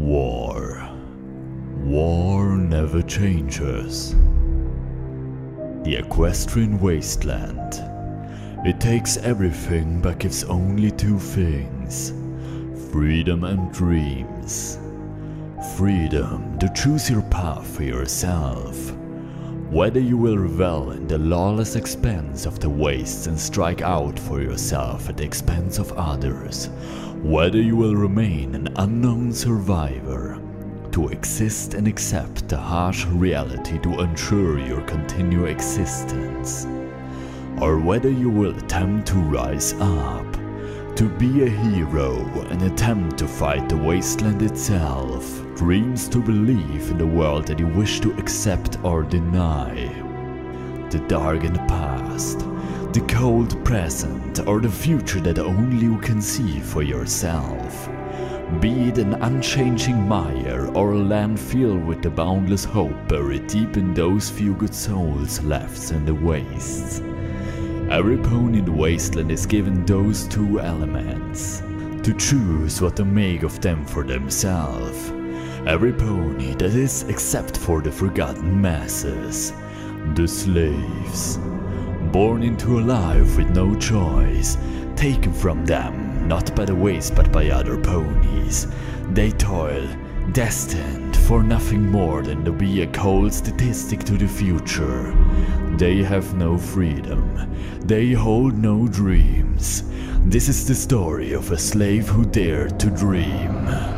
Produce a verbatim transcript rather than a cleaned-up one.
War. War never changes. The Equestrian Wasteland. It takes everything but gives only two things: freedom and dreams. Freedom to choose your path for yourself. Whether you will revel in the lawless expanse of the wastes and strike out for yourself at the expense of others. Whether you will remain an unknown survivor, to exist and accept the harsh reality to ensure your continued existence. Or whether you will attempt to rise up, to be a hero and attempt to fight the wasteland itself. Dreams to believe in the world that you wish to accept or deny. The darkened past, the cold present, or the future that only you can see for yourself. Be it an unchanging mire or a land filled with the boundless hope buried deep in those few good souls left in the wastes. Every pony in the wasteland is given those two elements, to choose what to make of them for themselves. Every pony that is except for the forgotten masses, the slaves, born into a life with no choice, taken from them not by the waste but by other ponies. They toil, destined for nothing more than to be a cold statistic to the future. They have no freedom, they hold no dreams. This is the story of a slave who dared to dream.